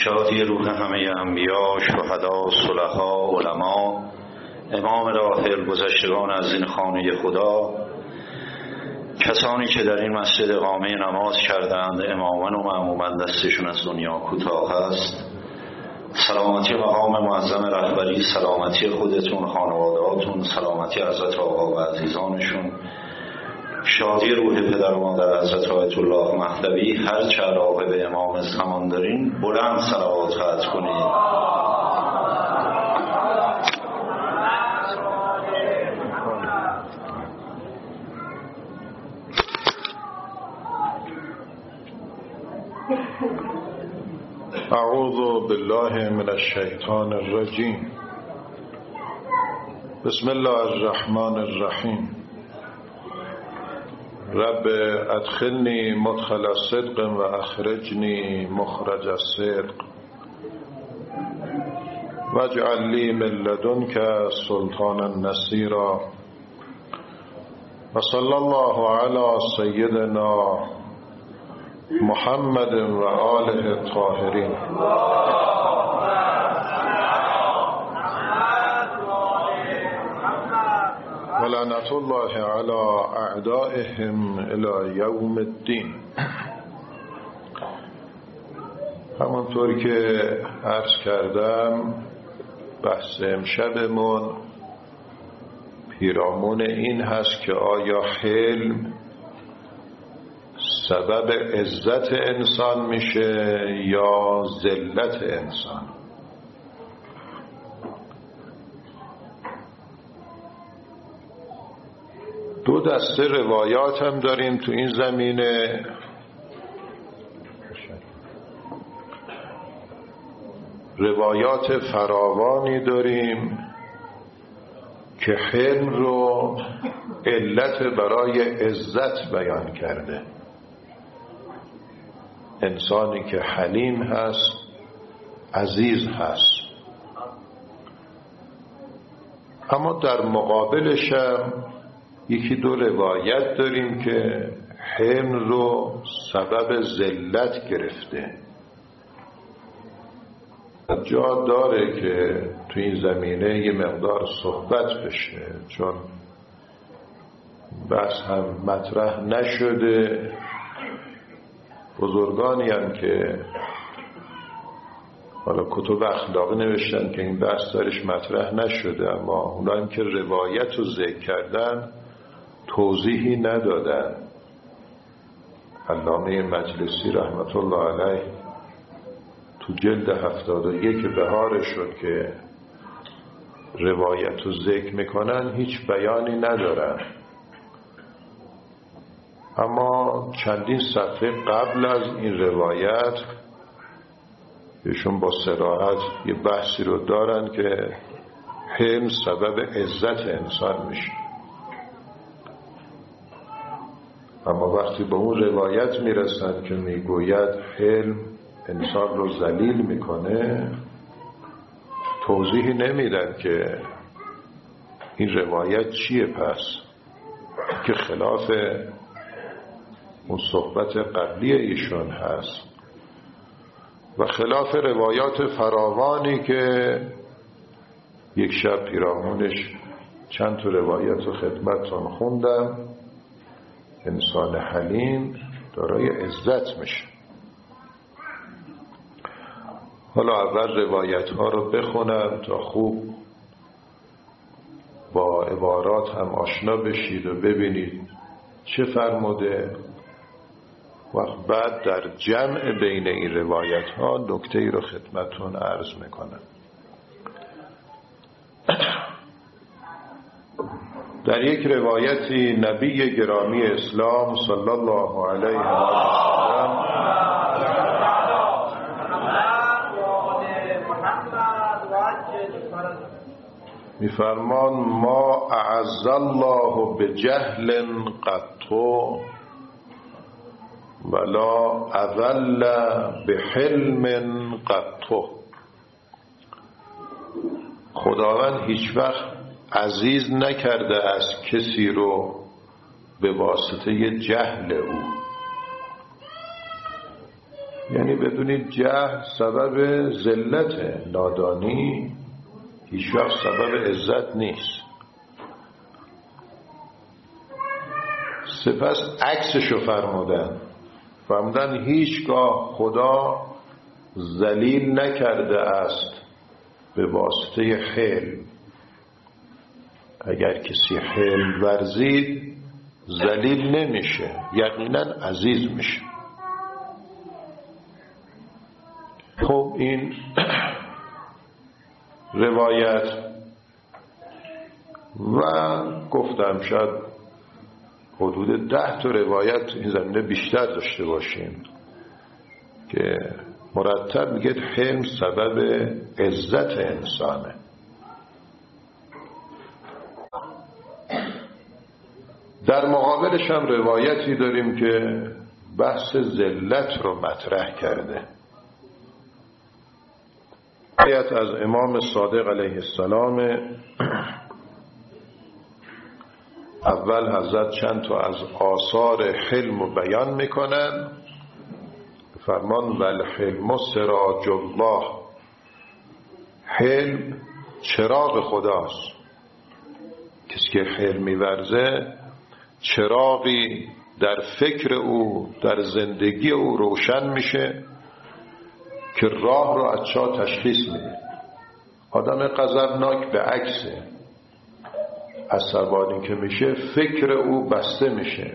شادی روح همه انبیا، شهدا، صلحا، علما، امام راحل، گذشتگان از این خانه خدا، کسانی که در این مسجد اقامه نماز کردند، اماما و مأمومان دستشون از دنیا کوتاه است. سلامتی مقام معظم رهبری، سلامتی خودتون، خانوادهاتون، سلامتی حضرت آقا و عزیزانشون، شادی روح پدر و مادر حضرت آیت الله مهدوی. هر چه علاقه به امام زمان دارین بلند صلوات خط کنید. اعوذ بالله من الشیطان الرجیم. بسم الله الرحمن الرحیم. رب ادخلنی مدخل صدق و اخرجنی مخرج صدق واجعل لی من لدنک سلطانا نصیرا و صلی الله علی سیدنا محمد و آله الطاهرین. و لعنت الله علی اعدائهم الی یوم الدین. همونطور که عرض کردم بحث امشبمون پیرامون این هست که آیا حلم سبب عزت انسان میشه یا ذلت انسان؟ دو دسته روایات هم داریم تو این زمینه. روایات فراوانی داریم که حلم رو علت برای عزت بیان کرده. انسانی که حلیم هست عزیز هست. اما در مقابلش هم یکی دو روایت داریم که حلم رو سبب ذلت گرفته. جا داره که تو این زمینه یه مقدار صحبت بشه، چون بحث هم مطرح نشده. بزرگانی هم که حالا کتب اخلاقی نوشتن که این بحث دارش مطرح نشده، اما اونا هم که روایت رو ذکر کردن توضیحی ندادن. علامه مجلسی رحمت الله علیه تو جلد 71 بهار شد که روایت رو ذکر میکنن، هیچ بیانی ندارن. اما چندین صفحه قبل از این روایت ایشون با صراحت یه بحثی رو دارن که حلم سبب عزت انسان میشه. اما وقتی به اون روایت میرسن که میگوید حلم انسان رو ذلیل میکنه، توضیحی نمیدن که این روایت چیه، پس که خلاف اون صحبت قبلی ایشون هست و خلاف روایات فراوانی که یک شب پیرامونش چند تا روایت رو خدمتتون خوندم. انسان حلیم دارای عزت میشه. حالا اول روایت ها رو بخونم تا خوب با عبارات هم آشنا بشید و ببینید چه فرموده، و بعد در جمع بین این روایت ها نکته ای رو خدمتون عرض میکنم. در یک روایتی نبی گرامی اسلام صلی الله علیه و سلم میفرمان ما اعز الله بجهل قطو ولا اذل بحلم قطو. خداوند هیچ وقت عزیز نکرده از کسی رو به واسطه جهل او، یعنی بدونید جهل سبب ذلت، نادانی هیچ وقت سبب عزت نیست. سپس عکسشو فرمودن هیچگاه خدا ذلیل نکرده است به واسطه حلم. اگر کسی حلم ورزید ذلیل نمیشه، یقینا عزیز میشه. خب این روایت و گفتم شاید حدود 10 تا روایت این زمینه بیشتر داشته باشیم که مرتب میگه حلم سبب عزت انسانه. در مقابلش هم روایتی داریم که بحث ذلت رو مطرح کرده. روایت از امام صادق علیه السلام. اول حضرت چند تا از آثار حلم رو بیان میکنن. فرمان والحلم سراج الله، حلم چراغ خداست. کسی که حلم میورزه چراغی در فکر او، در زندگی او روشن میشه که راه رو از چاه تشخیص میده. آدم غضبناک به عکسه، عصبانی که میشه فکر او بسته میشه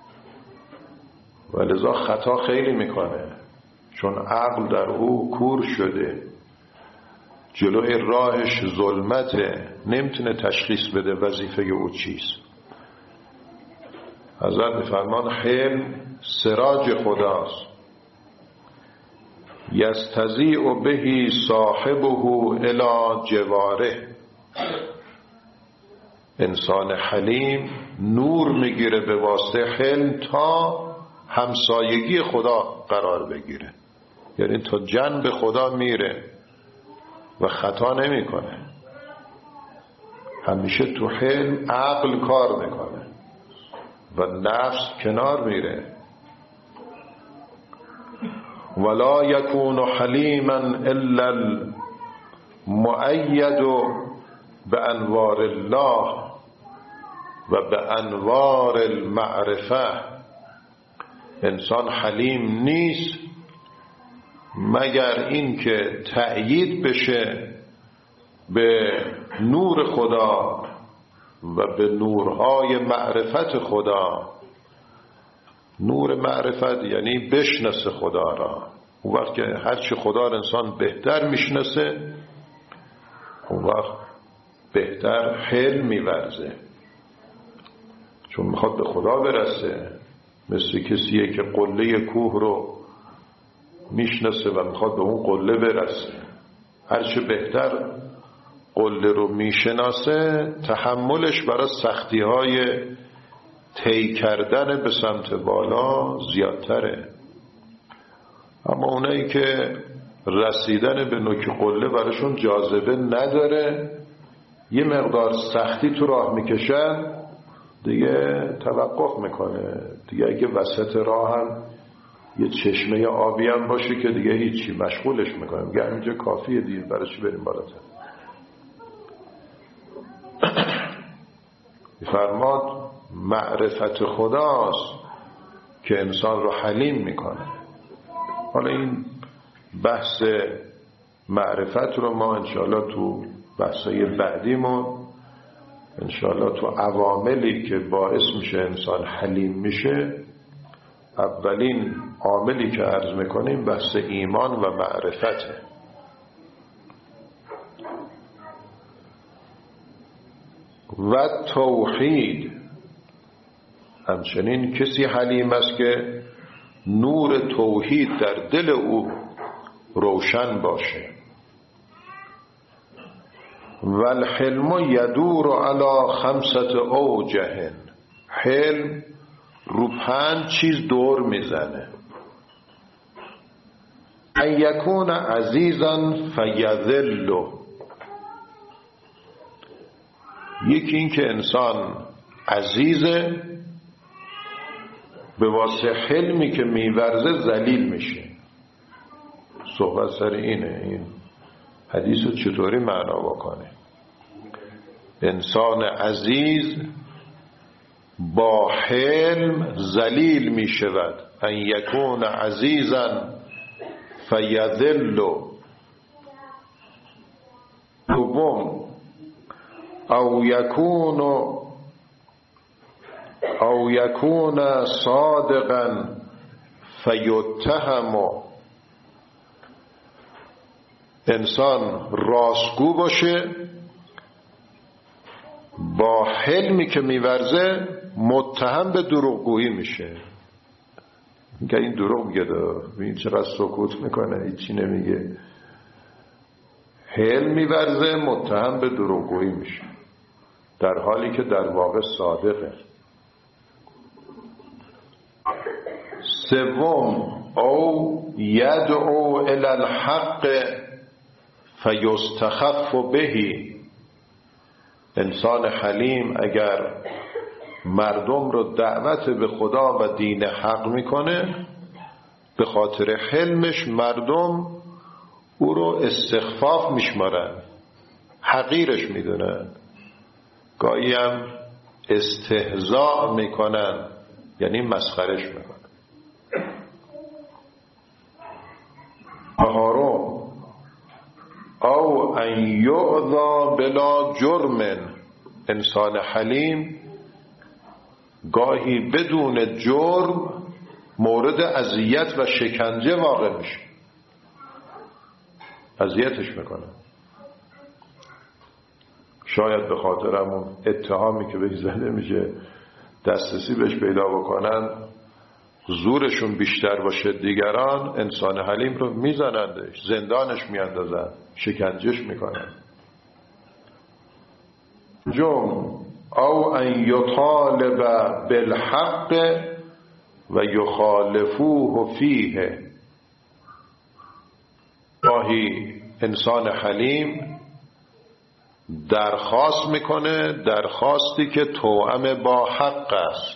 و لذا خطا خیلی میکنه، چون عقل در او کور شده، جلوی راهش ظلمته، نمیتونه تشخیص بده وظیفه او چیست. حضرت میفرمان حلم سراج خداست، یستضیء به صاحبه الی جواره. انسان حلیم نور میگیره به واسطه حلم تا همسایگی خدا قرار بگیره، یعنی تا جنب خدا میره و خطا نمیکنه. همیشه تو حلم عقل کار میکنه و نفس کنار میره. ولا یکون حلیما الا المؤید بانوار الله و بانوار المعرفه. انسان حلیم نیست مگر این که تأیید بشه به نور خدا و به نورهای معرفت خدا. نور معرفت یعنی بشناسه خدا را. اون وقت که هرچی خدا را انسان بهتر میشناسه، اون وقت بهتر حلم میورزه، چون میخواد به خدا برسه. مثل کسیه که قله کوه رو میشناسه و میخواد به اون قله برسه. هرچی بهتر قله رو میشناسه، تحملش برای سختی های طی کردن به سمت بالا زیادتره. اما اونایی که رسیدن به نوک قله براشون جاذبه نداره، یه مقدار سختی تو راه میکشن، دیگه توقف میکنه. دیگه اگه وسط راه هم یه چشمه آبی هم باشه که دیگه هیچی، مشغولش میکنه، میگه اینجا کافیه دیگه، برای چی بریم بالاتر. فرماد معرفت خداست که انسان رو حلیم میکنه. حالا این بحث معرفت رو ما انشاءالله تو بحثای بعدیمون، انشاءالله تو عواملی که باعث میشه انسان حلیم میشه، اولین عاملی که عرض میکنیم بحث ایمان و معرفته. و توحید، همچنین کسی حلیم است که نور توحید در دل او روشن باشه. والحلم یدور علی 5 اوجه، حلم رو 5 چیز دور میزنه. ان یکون عزیزا فیذل، یکی این که انسان عزیزه، به واسه حلمی که میورزه ذلیل میشه. صحبت سر اینه، این حدیث رو چطوری معنا بکنه. انسان عزیز با حلم ذلیل می شود. ان یکون عزیزا فیذل. دوم او یکون صادقا فیتهم. انسان راستگو باشه، با حلمی که میورزه متهم به دروغگویی میشه. میگه این دروغ میگه، این چقدر سکوت میکنه، هیچی نمیگه. حلم میورزه، متهم به دروغگویی میشه، در حالی که در واقع صادقه. سوم او یدعو الی الحق فیستخف بهی. انسان حلیم اگر مردم رو دعوت به خدا و دین حق میکنه، به خاطر حلمش مردم او رو استخفاف میشمارن، حقیرش میدونن، گاهی هم استهزاء میکنن، یعنی مسخرش میکنن. چهارم او ان یعذا بلا جرم. انسان حلیم گاهی بدون جرم مورد اذیت و شکنجه واقع میشه، اذیتش میکنه. شاید به خاطر همون اتهامی که بهش زده میشه دسترسی بهش پیدا بکنن، زورشون بیشتر باشه، دیگران انسان حلیم رو میزنندش، زندانش میاندازن، شکنجهش میکنن. او ان یطالب بالحق و یخالفوه فیه. گاهی انسان حلیم درخواست میکنه، درخواستی که توأم با حق است،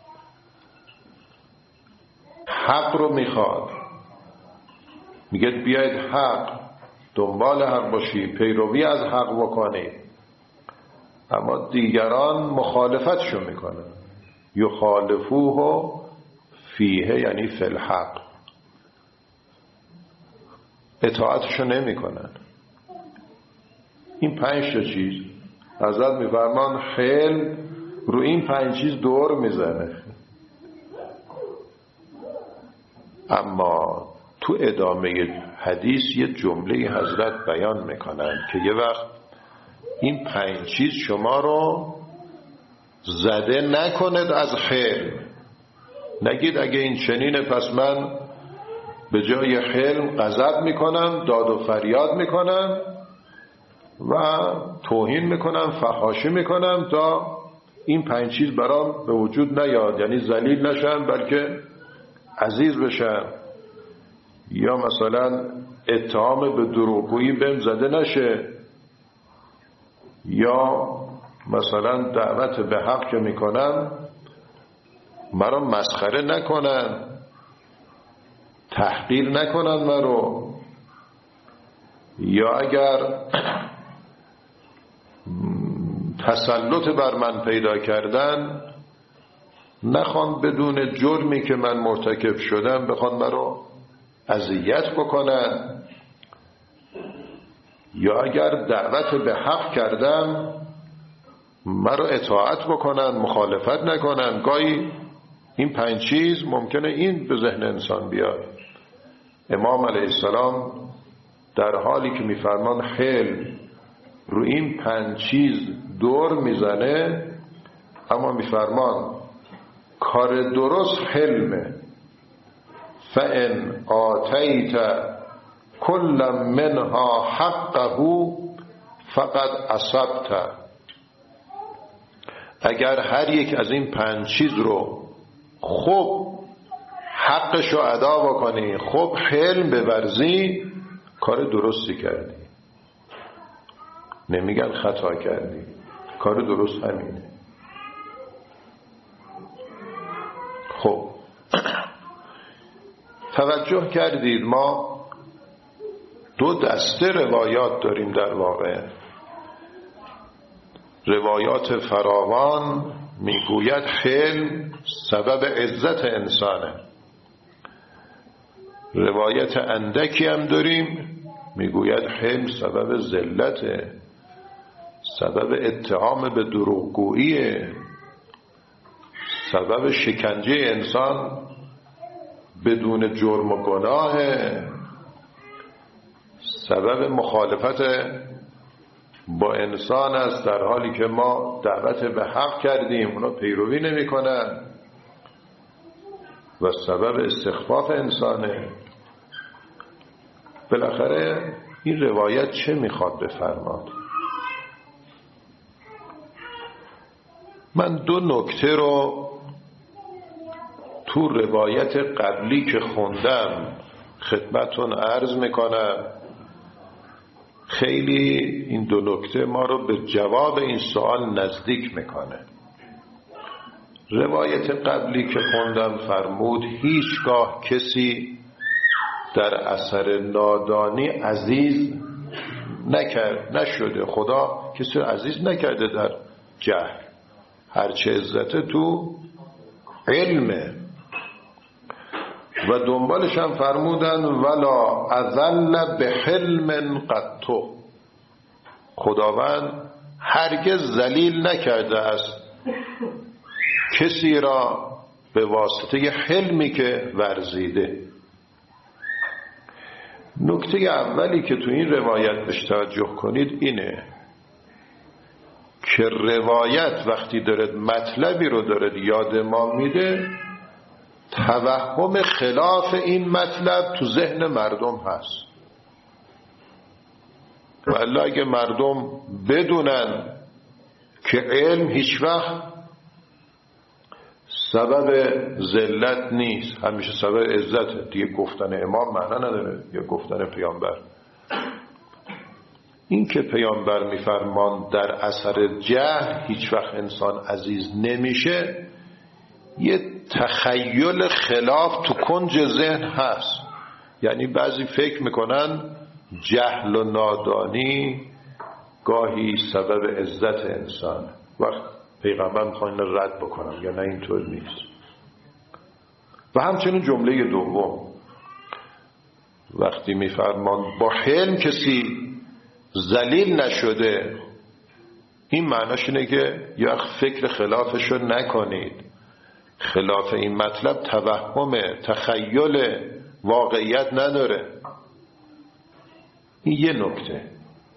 حق رو میخواد، میگه بیاید حق، دنبال حق باشی، پیروی از حق بکنی، اما دیگران مخالفتشو میکنن. یخالفوه فیه یعنی فی الحق، اطاعتشو نمیکنن. این 5 چیز حضرت میفرمان حلم رو این 5 چیز دور میزنه. اما تو ادامه حدیث یه جمله حضرت بیان میکنن که یه وقت این 5 چیز شما رو زده نکند از حلم. نگید اگه این چنینه پس من به جای حلم غضب میکنم، داد و فریاد میکنم و توهین میکنم، فحاشی میکنم تا این 5 چیز برام به وجود نیاد، یعنی ذلیل نشم بلکه عزیز بشم، یا مثلا اتهام به دروغگویی بهم زده نشه، یا مثلا دعوت به حق که میکنم مرا مسخره نکنن، تحقیر نکنن مرا، یا اگر تسلط بر من پیدا کردن نخوان بدون جرمی که من مرتکب شدم بخوان مرا اذیت بکنن، یا اگر دعوت به حق کردم مرا اطاعت بکنن، مخالفت نکنن. گاهی این 5 چیز ممکنه این به ذهن انسان بیاد. امام علیه السلام در حالی که میفرمان حلم رو این 5 چیز دور میزنه، اما میفرمان کار درست حلمه. فَإِنْ آتَيْتَ كُلَّ مِنْهَا حَقَّهُ فَقَدْ أَصَبْتَ. اگر هر یک از این 5 چیز رو خوب حقش رو ادا بکنی، خوب حلم بورزی، کار درستی کردی. نمیگن خطا کردی، کار درست همینه. خب توجه کردید ما دو دسته روایات داریم در واقع. روایات فراوان میگوید حلم سبب عزت انسانه. روایت اندکی هم داریم میگوید حلم سبب ذلته، سبب اتهام به دروغگویی، سبب شکنجه انسان بدون جرم و گناه، سبب مخالفت با انسان است در حالی که ما دعوت به حق کردیم اونا پیروی نمی کنن و سبب استخفاف انسانه. بالاخره این روایت چه میخواد بفرماد؟ من دو نکته رو تو روایت قبلی که خوندم خدمتون عرض میکنم. خیلی این دو نکته ما رو به جواب این سوال نزدیک میکنه. روایت قبلی که خوندم فرمود هیچگاه کسی در اثر نادانی عزیز نشده. خدا کسی عزیز نکرده در جهل، هرچه عزت تو علمه. و دنبالش هم فرمودن ولا اذل به حلم قطو، خداوند هرگز ذلیل نکرده است کسی را به واسطه حلمی که ورزیده. نکته اولی که تو این روایت بهش توجه کنید اینه که روایت وقتی دارد مطلبی رو دارد یاد ما میده، توهم خلاف این مطلب تو ذهن مردم هست. والا اگه مردم بدونن که علم هیچ وقت سبب ذلت نیست، همیشه سبب عزته، دیگه گفتن امام معنا نداره یا گفتن پیامبر. این که پیامبر میفرمان در اثر جهل هیچ وقت انسان عزیز نمیشه، یه تخیل خلاف تو کنج ذهن هست. یعنی بعضی فکر میکنن جهل و نادانی گاهی سبب عزت انسان. وقت پیغمبر میخوان رد بکنم یا نه اینطور نیست. و همچنین جمله دوم وقتی میفرمان با حلم کسی ذلیل نشده، این معناش اینه که یا فکر خلافشو نکنید. خلاف این مطلب توهم، تخیل، واقعیت نداره. این یه نکته.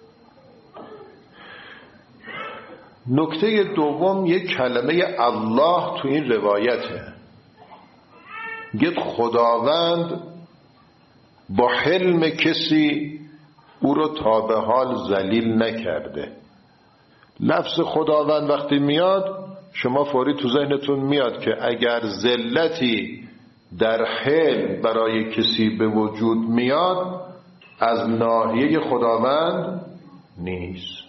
نکته دوم یک کلمه الله تو این روایته. گفت خداوند با حلم کسی او رو تا به حال ذلیل نکرده. لفظ خداوند وقتی میاد شما فوری تو ذهنتون میاد که اگر ذلتی در حلم برای کسی به وجود میاد از ناحیه خداوند نیست،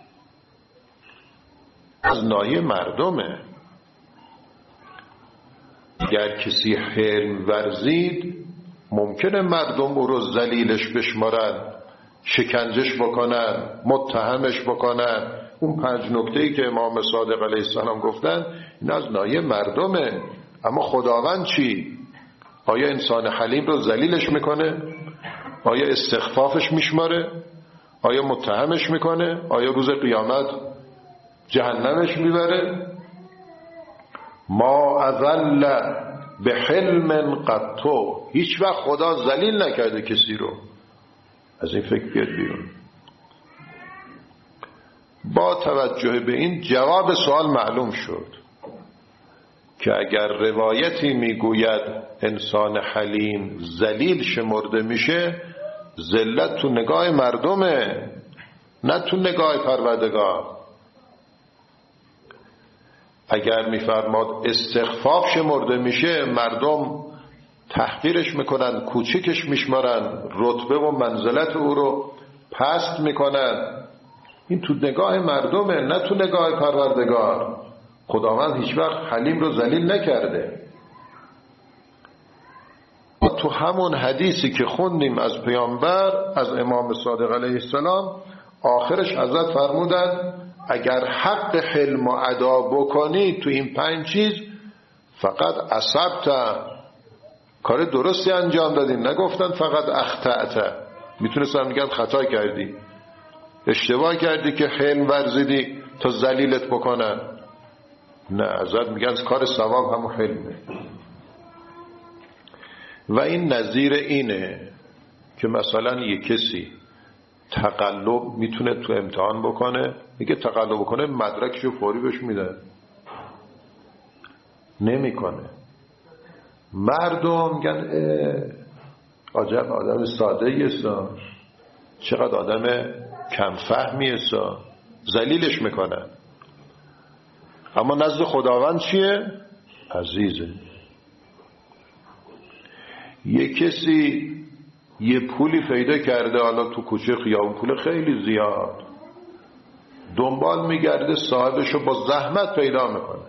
از ناحیه مردمه. اگر کسی حلم ورزید ممکنه مردم او رو ذلیلش بشمارن، شکنجش بکنن، متهمش بکنن. اون 5 نکته‌ای که امام صادق علیه السلام گفتن این از ناحیه مردمه. اما خداوند چی؟ آیا انسان حلیم رو ذلیلش میکنه؟ آیا استخفافش میشماره؟ آیا متهمش میکنه؟ آیا روز قیامت جهنمش میبره؟ ما اذل به حلم قطو، هیچ وقت خدا ذلیل نکرده کسی رو. از این فکر بیاد بیرون. با توجه به این جواب سوال معلوم شد که اگر روایتی میگوید انسان حلیم ذلیل شمرده میشه، ذلت تو نگاه مردمه نه تو نگاه پروردگار. اگر میفرماد استخفاف شمرده میشه، مردم تحقیرش میکنن، کوچکش میشمارن، رتبه و منزلت او رو پست میکنن. این تو نگاه مردمه نه تو نگاه پروردگار. خداوند هیچ وقت حلیم رو ذلیل نکرده. تو همون حدیثی که خوندیم از پیامبر، از امام صادق علیه السلام، آخرش حضرت فرمودن اگر حق حلم و ادا بکنی تو این 5 چیز فقط اصبت، کار درستی انجام دادین، نگفتن فقط اخطأت. میتونستن میگن خطا کردی، اشتباه کردی که حلم ورزیدی تا ذلیلت بکنن. نه، حضرت میگن کار ثواب همون حلمه. و این نظیر اینه که مثلا یک کسی تقلب میتونه تو امتحان بکنه، میگه تقلب بکنه مدرکشو فوری بهش میدن، نمیکنه. مردم میگن عجب آدم ساده ایسا، چقدر آدم کم فهمی ایسا، ذلیلش میکنن. اما نزد خداوند چیه؟ عزیزه. یه کسی یه پولی پیدا کرده، حالا تو کوچه خیابون، پول خیلی زیاد، دنبال میگرده صاحبشو با زحمت پیدا میکنه.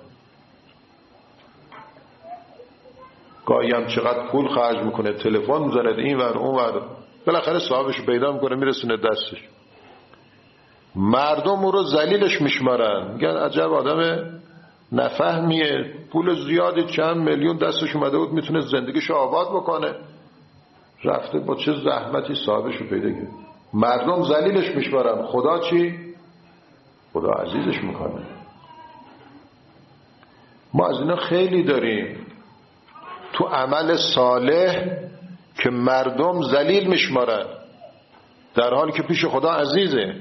گاهی هم چقدر پول خرج میکنه، تلفن میزنه این ور اون ور، بالاخره صاحبشو پیدا میکنه، میرسونه دستش. مردم او رو ذلیلش میشمارن، میگن عجب آدم نفهمیه، پول زیادی چند میلیون دستش اومده بود، میتونه زندگیشو آباد بکنه، رفته با چه زحمتی صاحبشو پیدا کرد. مردم ذلیلش میشمارن، خدا چی؟ خدا عزیزش میکنه. ما از اینا خیلی داریم تو عمل صالح که مردم ذلیل میشمارن در حالی که پیش خدا عزیزه.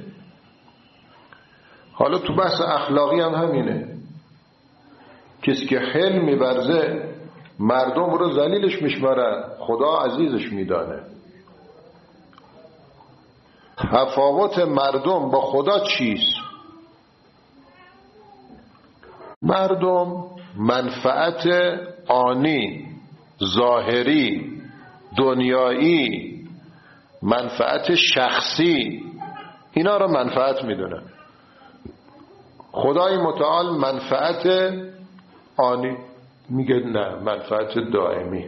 حالا تو بحث اخلاقی هم همینه، کسی که حلم می‌ورزه مردم رو ذلیلش میشمارن، خدا عزیزش میدانه. تفاوت مردم با خدا چیست؟ مردم منفعت آنی، ظاهری، دنیایی، منفعت شخصی، اینا رو منفعت میدونن. خدای متعال منفعت آنی میگه نه، منفعت دائمی.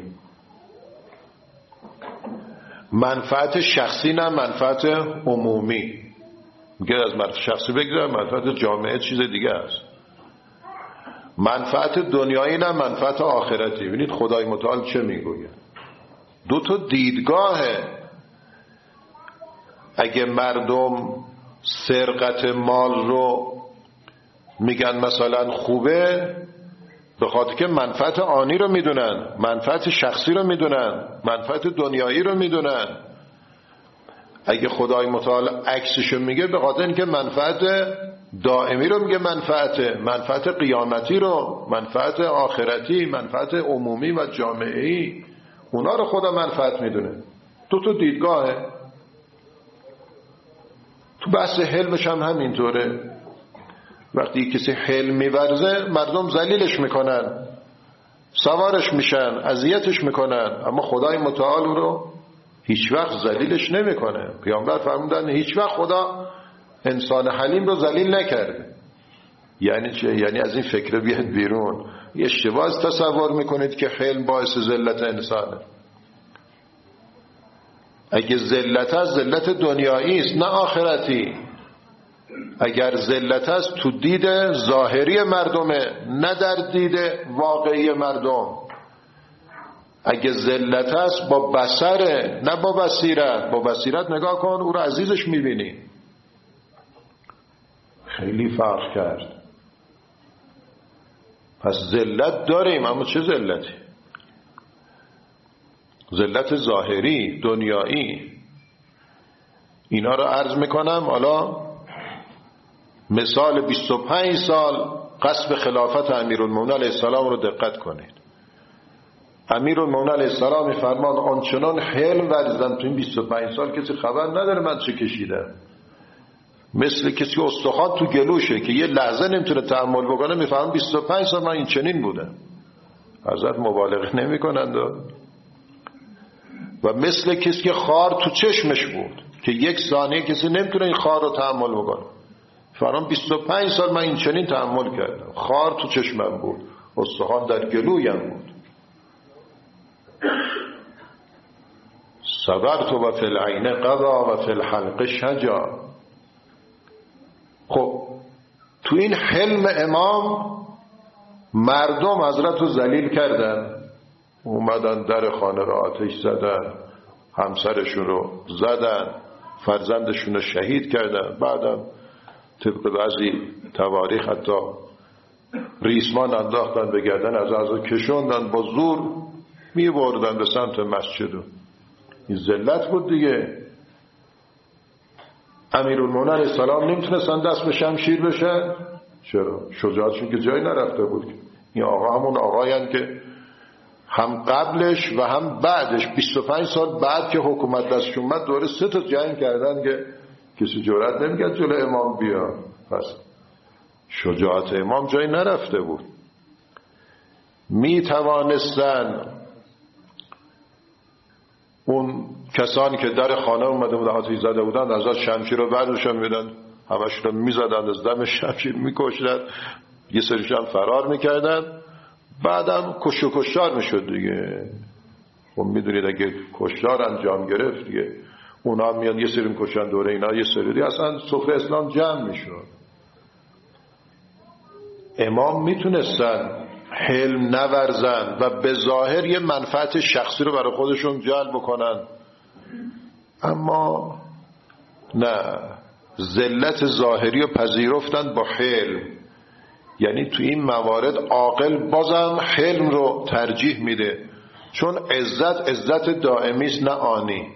منفعت شخصی نه، منفعت عمومی. میگه از منفعت شخصی بگذار، منفعت جامعه چیز دیگه است. منفعت دنیایی نه، منفعت آخرتی. ببینید خدای متعال چه میگوید. 2 تا دیدگاهه. اگه مردم سرقت مال رو میگن مثلا خوبه، به خاطر که منفعت آنی رو میدونن، منفعت شخصی رو میدونن، منفعت دنیایی رو میدونن. اگه خدای متعال عکسشو میگه، به خاطر اینکه منفعت دائمی رو میگه، منفعت قیامتی رو، منفعت آخرتی، منفعت عمومی و جامعه‌ای، اونا رو خدا منفعت میدونه. 2 تا دیدگاهه. تو بحث حلمش هم همینطوره. وقتی کسی حلم می‌ورزه مردم ذلیلش میکنن، سوارش میشن، اذیتش میکنن، اما خدای متعال رو هیچ وقت ذلیلش نمیکنه. پیامبر فرمودن هیچ وقت خدا انسان حلیم رو ذلیل نکرده. یعنی چه؟ یعنی از این فکر بیاد بیرون. یه اشتباه تصور میکنید که حلم باعث ذلت انسانه. اگه ذلت است، ذلت دنیایی است نه آخرتی. اگر ذلت است تو دید ظاهری مردمه، نه در دید واقعی مردم. اگه ذلت است با بصره نه با بصیرت. با بصیرت نگاه کن، او رو عزیزش میبینی. خیلی فرق کرد. پس ذلت داریم، اما چه ذلتی؟ ذلت ظاهری، دنیایی. اینا رو عرض میکنم. حالا مثال 25 سال غصب خلافت امیرالمومنین علیه السلام رو دقت کنید. امیرالمومنین علیه السلام میفرمان آنچنان حلم ورزیدم تو این 25 سال کسی خبر نداره من چه کشیدم. مثل کسی استخوان تو گلوشه که یه لحظه نمیتونه تحمل بکنه، میفرمان 25 سال من این چنین بودم. حضرت مبالغه نمی کنند. و مثل کسی که خار تو چشمش بود که 1 ثانیه کسی نمیتونه این خار رو تحمل بکنه. فرام 25 سال من این چنین تحمل کردم، خار تو چشمم بود، استخوان در گلویم بود. صبرت و فی العین قضا و فی الحلق شجا. خب تو این حلم امام مردم حضرت رو ذلیل کردن، اومدن در خانه را آتش زدن، همسرشون رو زدن، فرزندشون رو شهید کردن. بعدم طبق بعضی تواریخ حتی ریسمان انداختن به گردن از کشوندن، با زور می بردن به سمت مسجد. این ذلت بود دیگه. امیرالمومنین علیه السلام نمیتونستن دست به شمشیر بشن. چرا؟ شجاعتشون که جایی نرفته بود. این آقا همون آقایان که هم قبلش و هم بعدش 25 سال بعد که حکومت دستش اومد دوره 3 تا جنگ کردن که کسی جرئت نمیکرد جلوی امام بیاد. پس شجاعت امام جایی نرفته بود. می توانستن اون کسانی که در خانه اومده بودن آتش زده بودن از شمشیر رو برداشتن میدن، همشون رو میزدن، از دم شمشیر میکشتن، یه سریشان فرار میکردن. بعدم کشتار میشد دیگه. خب میدونید اگه کشتار انجام گرفت دیگه اونا میان یه سری میکشن دوره اینا یه سری دیگه، اصلا سفره اسلام جمع میشد. امام میتونستن حلم نورزن و به ظاهر یه منفعت شخصی رو برای خودشون جلب کنن، اما نه، ذلت ظاهری رو پذیرفتن با حلم. یعنی تو این موارد عاقل بازم حلم رو ترجیح میده، چون عزت دائمی است نه آنی.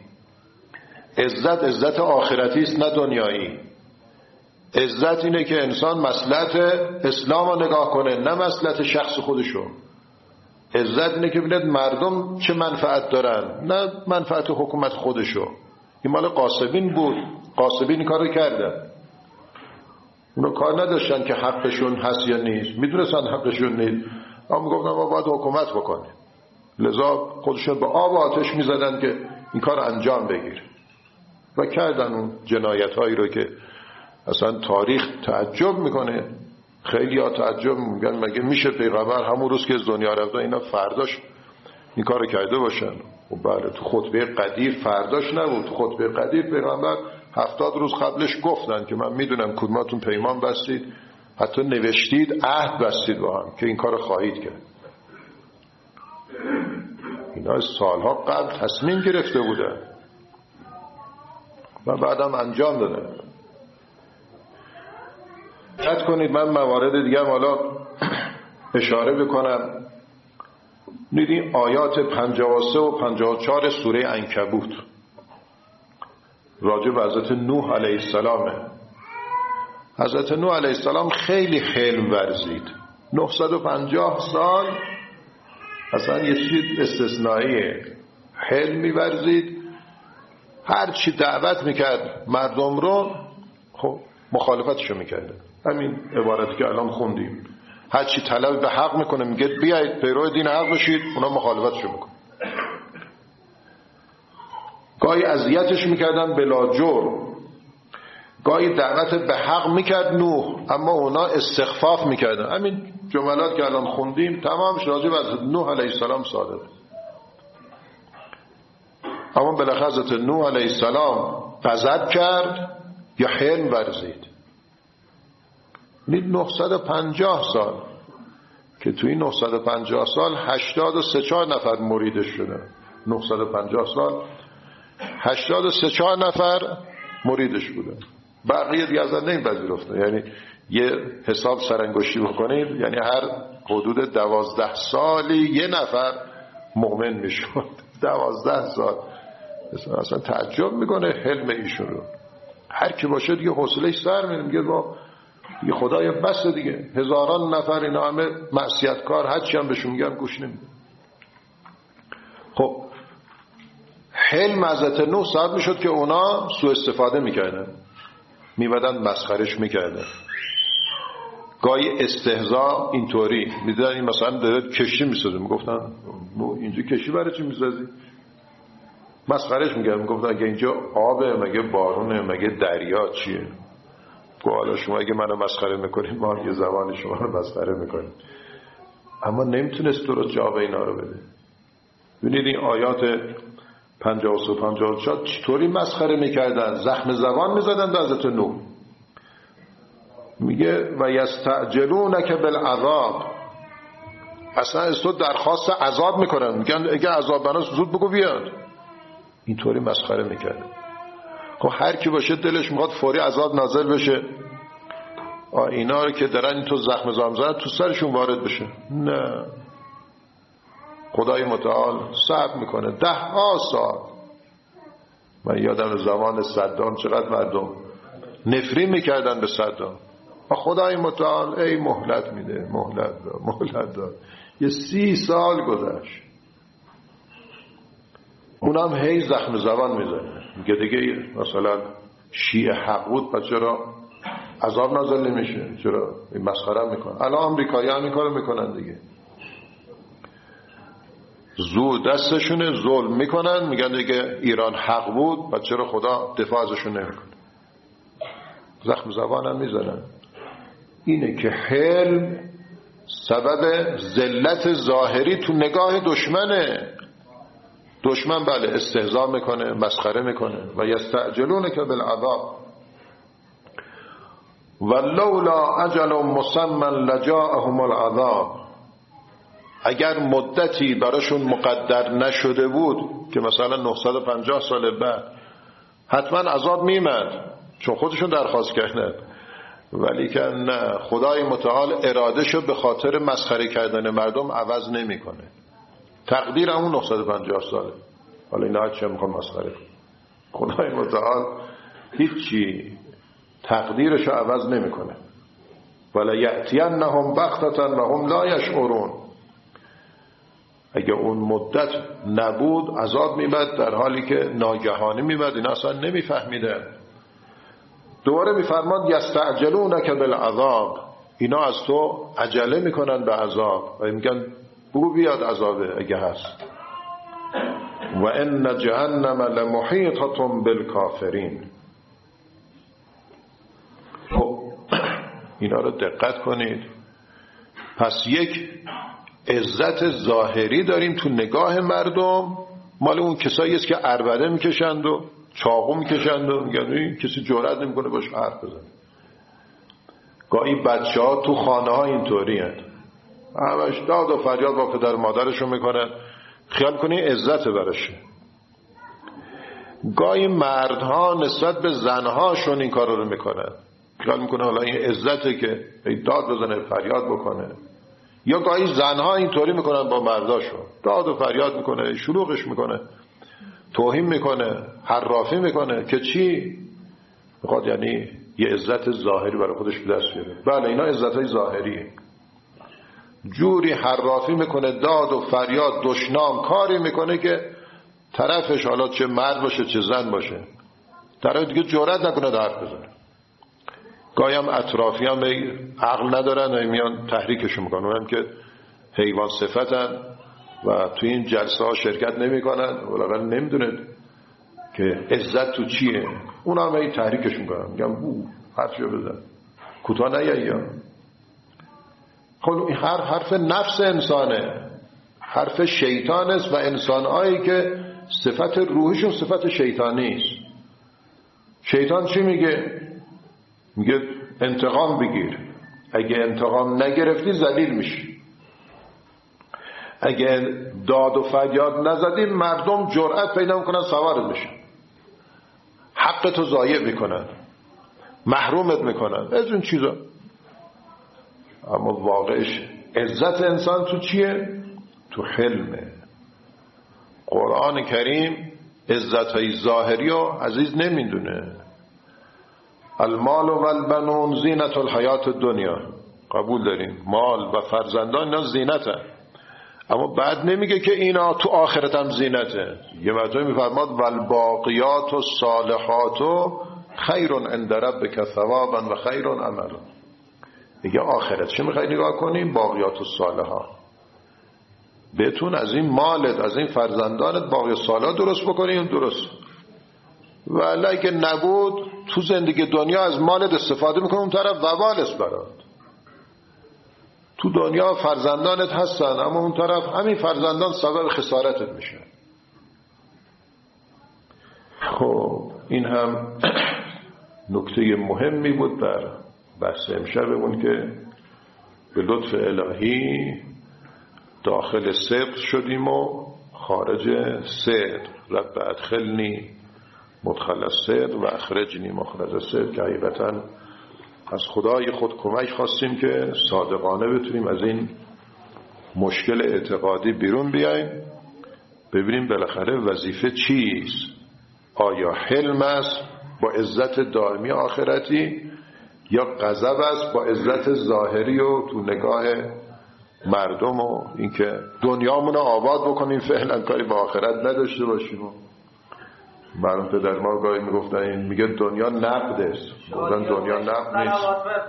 عزت آخرتی است نه دنیایی. عزت اینه که انسان مصلحت اسلام رو نگاه کنه نه مصلحت شخص خودشو. عزت اینه که ببیند مردم چه منفعت دارن نه منفعت حکومت خودشو. این مال قاسبین بود، قاسبین کارو کردن. اونا کار نداشتن که حقشون هست یا نیست، میدونستن حقشون نیست، اما میگفتن ما باید حکومت بکنیم، لذا خودشون به آب و آتش میزدن که این کار انجام بگیره و کردن اون جنایت هایی رو که اصلا تاریخ تعجب میکنه. خیلی ها تعجب میگن مگه میشه پیغمبر همون روز که از دنیا رفته اینا فرداش این کار کرده باشن؟ و بله، تو خطبه قدیر فرداش نبود. تو خطبه قدیر پیغمبر 70 روز قبلش گفتن که من میدونم کدوماتون پیمان بستید، حتی نوشتید، عهد بستید با هم که این کار خواهید کرد. اینا سالها قبل تصمیم گرفته بودن و بعدم انجام دادن. دقت کنید، من موارد دیگه حالا اشاره بکنم. دیدین آیات 53 و 54 سوره عنکبوت راجع به حضرت نوح علیه السلامه. حضرت نوح علیه السلام خیلی حلم ورزید. 950 سال اصلا یه چیز استثنائیه. حلم می‌ورزید، هر چی دعوت میکرد مردم رو خب مخالفتشو میکرد. همین عبارتی که الان خوندیم، هر چی طلب به حق میکنه میگه بیایید پیرو دین حق بشید، اونا مخالفتشو میکنن. گاهی اذیتش میکردن بلا جرم، گاهی دعوت به حق میکرد نوح اما اونا استخفاف میکردن. همین جملات که الان خوندیم تمامش راجع به نوح علیه السلام صادقه. اما بالاخره حضرت نوح علیه السلام غضب کرد یا حلم ورزید. 950 سال که توی 950 سال 83 نفر مریدش شدن. 950 سال 83 نفر مریدش بودن، بقیه دیگه ازن نمی‌پذیرفتن. یعنی یه حساب سرانگشتی بکنید، یعنی هر حدود 12 سالی یه نفر مؤمن میشد. 12 سال اصلا تعجب میکنه حلم ایشون رو. هر کی باشه دیگه حوصله‌اش سر میره، میگه با دیگه خدای بس دیگه، هزاران نفر اینا همه معصیتکار، هرچی هم بهشون میگن گوش نمیدن. خب حلم حضرت نوح صاحب میشد که اونا سوء استفاده میکردن، میبدن مسخرش میکردن. گاهی استهزا اینطوری میدیدن این مثلا داره کشتی میسازه، میگفتن اینجا کشتی برای چی میسازی؟ مسخرش میکردن، میگفتن اگه اینجا آبه مگه بارونه مگه دریا چیه؟ گو حالا شما اگه منو مسخره میکنید ما یه زمان شما رو مسخره میکنیم. اما نمیتونست درست جواب اینا رو بده. ببینید این آیات 53 چطوری مسخره میکردن، زخم زبان میزدن به حضرت نوح. میگه و یستعجلونک بالعذاب، اصلا از تو درخواست عذاب میکنن، میگن اگه عذاب بناست زود بگو بیاد. اینطوری مسخره میکردن. خب هر کی باشه دلش میخواد فوری عذاب نازل بشه، اینا رو که دارن این تو زخم زبان زدن تو سرشون وارد بشه. نه، خدای متعال صبر میکنه 10 سال. من یادم زمان صدام چقدر مردم نفرین میکردن به صدام، خدای متعال ای مهلت میده، مهلت داد. یه 30 سال گذشت، اونم هی زخم زبان میزنه، میگه دیگه مثلا شیعه حق بود پس چرا عذاب نازل نمیشه، چرا این مسخره میکنه. الان آمریکایی هم این کارو میکنن دیگه، زور دستشونه، ظلم میکنن، میگن دیگه ایران حق بود و چرا خدا دفاع ازشون نمیکنه، زخم زبان هم میزنن. اینه که حلم سبب ذلت ظاهری تو نگاه دشمنه. دشمن بله استهزا میکنه، مسخره میکنه. و یستعجلونک بالعذاب ولولا اجل مسمى لجاءهم العذاب، اگر مدتی براشون مقدر نشده بود که مثلا 950 سال بعد، حتما عذاب میمد چون خودشون درخواست کردن. ولی که نه، خدای متعال ارادهشو به خاطر مسخره کردن مردم عوض نمیکنه. تقدیر همون 950 ساله. حالا اینا چه میخوان مسخره کنه؟ خدای متعال هیچی تقدیرشو عوض نمیکنه. ولا یأتینهم بغتة وهم لا یشعرون، اگه اون مدت نبود عذاب میمد در حالی که ناگهانی میمد، اینا اصلا نمیفهمیدن. دوباره میفرماد یستعجلونک بالعذاب، اینا از تو عجله میکنن به عذاب و میگن بگو بیاد عذابه اگه هست. و ان جهنم لمحیطة بالکافرین. خب اینا رو دقت کنید. پس یک عزت ظاهری داریم تو نگاه مردم، مال اون کسایی است که عربده میکشند و چاقو میکشند و میگن این کسی جرئت نمیکنه باش حرف بزنه. گاهی بچه‌ها تو خانه‌ها اینطوری هستند، همش داد و فریاد با پدر مادرشون میکنن، خیال کنی عزت برشه. گاهی مردها نسبت به زنهاشون این کارا رو میکنن، خیال میکنه حالا این عزته که داد بزنه فریاد بکنه. یا گاهی زنها اینطوری میکنن با مرداشون، داد و فریاد میکنه، شلوغش میکنه، توهین میکنه، حرافی میکنه که چی؟ میخواد یعنی یه عزت ظاهری برای خودش به دست بیاره. بله اینا عزتای ظاهریه. جوری حرافی میکنه، داد و فریاد، دشنام کاری میکنه که طرفش حالا چه مرد باشه چه زن باشه طرف دیگه جرئت نکنه حرف بزنه. گاهی هم اطرافی هم عقل ندارن و میان تحریکشون میکنن، اونم که حیوان صفتن و توی این جلسه ها شرکت نمیکنن، ولی نمیدونه که عزت تو چیه. اونا هم تحریکشون میکنن، میگن بو حرفشو بزن، کوتاه نیا. خب این حرف نفس انسانه، حرف شیطان است و انسانهایی که صفت روحشون صفت شیطانی است. شیطان چی میگه؟ میگه انتقام بگیر، اگه انتقام نگرفتی ذلیل میشی. اگه داد و فریاد نزدی مردم جرأت پیدا میکنن سوارت بشن، حق تو ضایع میکنن، محرومت میکنن از اون چیزا. اما واقعش عزت انسان تو چیه؟ تو حلمه. قرآن کریم عزتهای ظاهری رو عزیز نمیدونه. المال و البنون زینت الحیات الدنیا، قبول داریم مال و فرزندان اینا زینته، اما بعد نمیگه که اینا تو آخرت هم زینته. یه مرتبه میفرماد والباقیات الصالحات خیر عند ربک ثوابا و خیر عملا. میگه آخرت چه میخوای نگاه کنیم؟ باقیات الصالحات، بهتون از این مالت از این فرزندانت باقی صالحات درست بکنیم درست. ولی اگه نبود تو زندگی دنیا از مالت استفاده میکنه، اون طرف وبال است برات. تو دنیا فرزندانت هستن اما اون طرف همین فرزندان سبب خسارتت میشه. خب این هم نکته مهمی بود در بحث امشبمون که به لطف الهی داخل صدق شدیم و خارج صدق. رب ادخلنی مدخل الصدق و اخرجنی مخرج الصدق، که حقیقتا از خدای خود کمک خواستیم که صادقانه بتونیم از این مشکل اعتقادی بیرون بیاییم، ببینیم بالاخره وظیفه چیست. آیا حلم است با عزت دائمی آخرتی، یا غضب است با عزت ظاهری و تو نگاه مردم، و اینکه دنیامون رو آباد بکنیم فعلا کاری با آخرت نداشته باشیم. مردم پدر ما گاهی میگفتن این میگه دنیا نقد است، گفتن دنیا نقد نیست.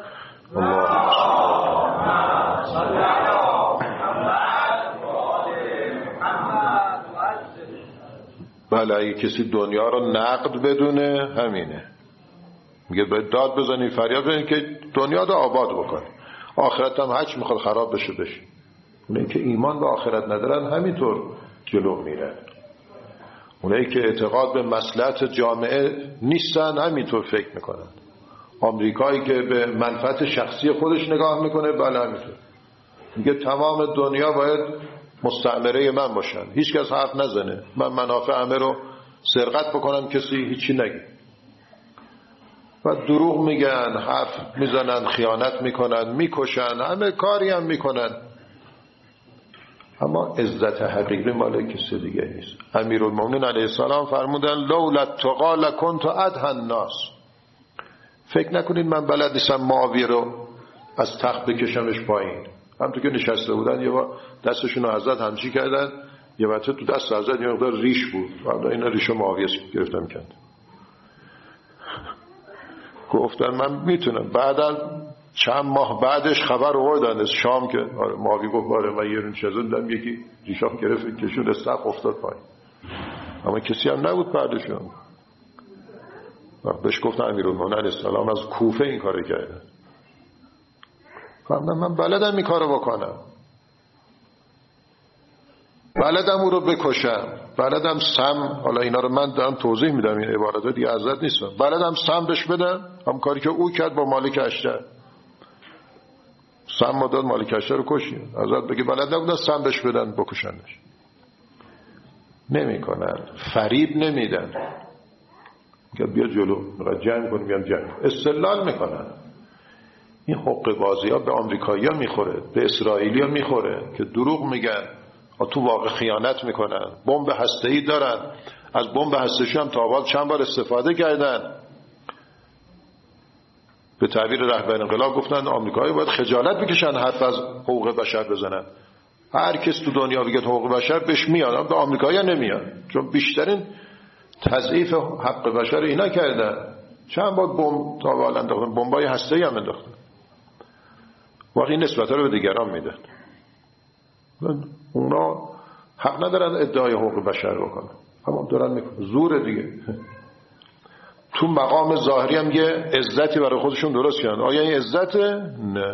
بله اگه کسی دنیا رو نقد بدونه همینه، میگه باید داد بزنی فریاد بزنی که دنیا رو آباد بکنی، آخرت هم هرچی میخواد خراب بشه بشه. اونایی که ایمان به آخرت ندارن همینطور جلو میرن. اونایی که اعتقاد به مصلحت جامعه نیستن همینطور فکر میکنن. آمریکایی که به منفعت شخصی خودش نگاه میکنه بله همینطور میگه تمام دنیا باید مستعمره من باشن، هیچ کس حرف نزنه، من منافع همه رو سرقت بکنم کسی هیچی نگه. و دروغ میگن، حرف میزنن، خیانت میکنن، میکشن، همه کاری هم میکنن، اما عزت حقیقی مال کسی دیگه نیست. امیرالمومنین علیه السلام فرمودن لولا التقی لکنت ادهی الناس. فکر نکنید من بلد نیستم معاویه رو از تخت بکشمش پایین. همونطور که نشسته بودن یه بار دستشون رو حضرت همچی کردن، یه وقت تو دست حضرت یه مقدار ریش بود، اینا ریش معاویه گرفتم کند. گفتن من میتونم. بعدا چند ماه بعدش خبر آوردن از شام که معاویه گفت آره من یه رون چزوندم، یکی ریشام گرفت کشون استخ افتاد پایین، اما کسی هم نبود بعدشون. بهش گفتن امیرالمومنین علیه السلام از کوفه این کارو کرده. من بلدم این کارو بکنم، بلدم او رو بکشم، بلدم سم، حالا اینا رو من دارم توضیح میدم، این عبارات دیگه حضرت نیست، بلدم سم بهش بدم، هم کاری که او کرد با مالک اشتر، سم داد مالک اشتر رو کشید. حضرت بگه بلد نبودن سم بهش بدن بکشنش. نمی کنن، فریب نمیدن، میگه بیا جلو، میگه جنگ کنیم، میگم جنگ، استدلال میکنن. این حقوق بازی ها به آمریکایی ها میخوره، به اسرائیلی ها میخوره که دروغ میگن، تو واقع خیانت میکنن، بمب هسته‌ای دارن، از بمب هسته‌ای هم تا حالا چند بار استفاده کردن. به تعبیر رهبر انقلاب گفتن آمریکایی باید خجالت بکشن حرف از حقوق بشر بزنن. هر کس تو دنیا بگه حقوق بشر بهش میاد، به آمریکایی نمیاد، چون بیشترین تضعیف حق بشر اینا کردن. چند بار بمب تا حالا انداختن، بمبای هسته‌ای هم انداختن. واقعی نسبت‌ها رو به دیگران میدن. اونا حق ندارن ادعای حقوق بشر بکنن، اما دارن میکنن، زور دیگه. تو مقام ظاهری هم یه عزتی برای خودشون درست کردن. آیا این عزته؟ نه.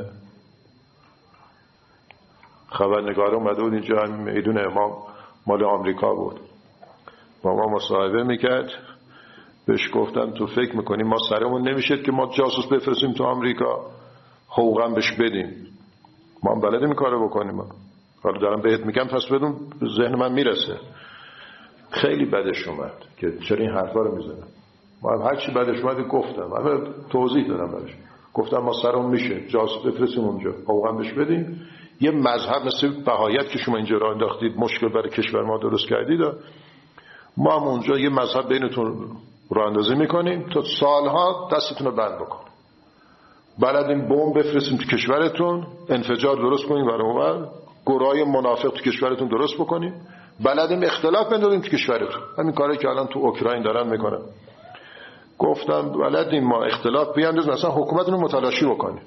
خبرنگار اومده بود اینجا، هم میدون امام مال آمریکا بود، با ما مصاحبه میکرد. بهش گفتن تو فکر میکنی ما سرمون نمیشد که ما جاسوس بفرستیم تو آمریکا حقوقم بهش بدیم؟ ما هم بلدیم این کارو بکنیم. حالا دارم بهت میگم پس بدون ذهن من میرسه. خیلی بدش اومد که چرا این حرفا رو میزنم. ما هم هر چی بدش اومد گفتم، من توضیح دادم براش، گفتم ما سرمون میشه جاسوس بفرستیم اونجا حقوقم بهش بدیم. یه مذهب مثل بهایت که شما اینجا راه انداختید، مشکل برای کشور ما درست کردید، ما هم اونجا یه مذهب بینتون راه اندازی میکنیم تا سالها دستتون رو بند بکن. بلدیم بمب بفرستیم تو کشورتون، انفجار درست کنیم برای اونور، گروهای منافق تو کشورتون درست بکنیم، بلدیم اختلاف بندازیم تو کشورتون. همین کاری که الان تو اوکراین دارن میکنن. گفتم بلدیم ما اختلاف بیاندازیم، مثلا حکومتون رو متلاشی بکنیم.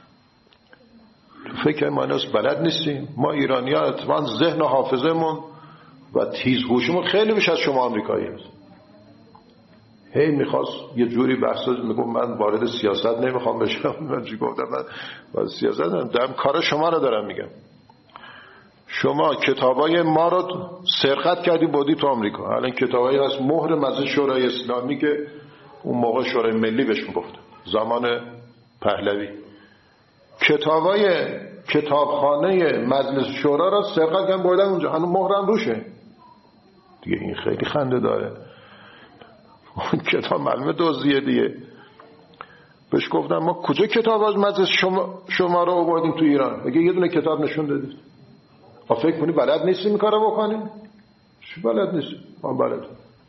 تو فکر ما ایناست بلد نیستیم. ما ایرانی‌ها اتفاقاً ذهن و حافظه‌مون و تیزهوشیمون خیلی بیش از شما آمریکایی هست. هی میخواست یه جوری بحث، میگم من وارد سیاست نمیخوام بشم. من چی گفتم؟ من وارد سیاست نمیخوام، کار شما رو دارم میگم. شما کتابای ما رو سرقت کردی بردی تو آمریکا. الان کتابایی هست مهر مجلس شورای اسلامی که اون موقع شورای ملی بهش میگفت زمان پهلوی، کتابای کتابخانه مجلس شورا را سرقت کردن بردن اونجا، هنوز مهرم روشه دیگه. این خیلی خنده داره. اون کتاب معلومه دزدیه دیگه. بهش گفتم ما کجا کتاب از مجلس شما رو آوردیم تو ایران؟ اگه یه دونه کتاب نشون دادید. فکر کنی بلد نیستیم این کارو بکنیم؟ چی بلد نیستیم؟ ما بلد.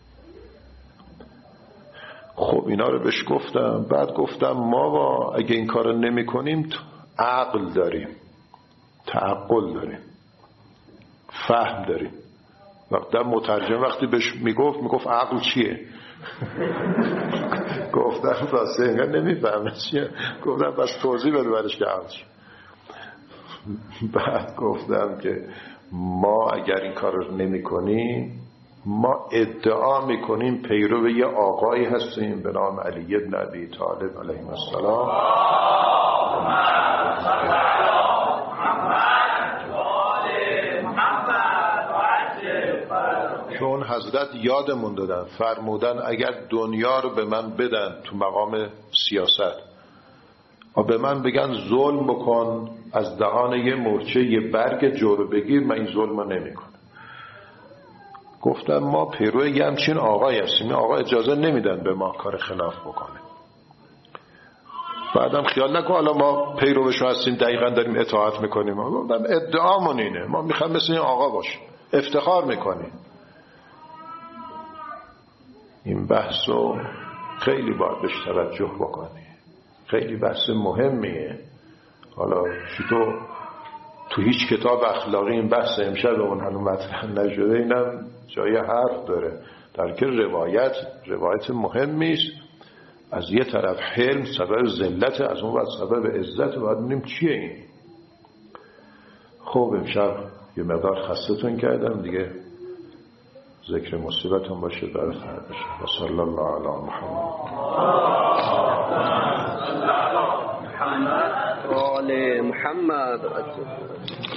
خب اینا رو بهش گفتم. بعد گفتم ما اگه این کارو نمی کنیم عقل داریم، تعقل داریم، فهم داریم. وقتی مترجم وقتی بهش میگفت عقل چیه؟ گفتم واسه انگار نمیفهمه چیه. گفتم بس توضیح بده برش که عقل چیه. بعد گفتم که ما اگر این کار رو نمی کنیم ما ادعا میکنیم پیرو یه آقایی هستیم به نام علی بن ابی طالب علیه السلام. چون حضرت یادمون دادن فرمودن اگر دنیا رو به من بدن تو مقام سیاست و به من بگن ظلم بکن از دهان یه مورچه یه برگ جورو بگیر، من این ظلم رو نمی کنم. گفتم ما پیروی یه همچین آقای هستیم، این آقا اجازه نمیدن به ما کار خلاف بکنه. بعدم خیال نکن حالا ما پیروشو هستیم دقیقا داریم اطاعت میکنیم. گفتم ادعامون اینه، ما میخوایم مثل این آقا باشیم، افتخار میکنیم. این بحث رو خیلی باید بهش توجه بکنی، خیلی بحث مهمیه. حالا تو هیچ کتاب اخلاقی این بحث امشب اون هنوز مطرح نشده، اینم جای حرف داره. در که روایت مهمی است. از یه طرف حلم سبب ذلت، از اون وقت سبب عزت. باید ببینیم چیه این. خب امشب یه مقدار خستتون کردم دیگه، ذکر مصیبتون باشه برای فرد بشه. و صلی الله علی محمد. آل محمد.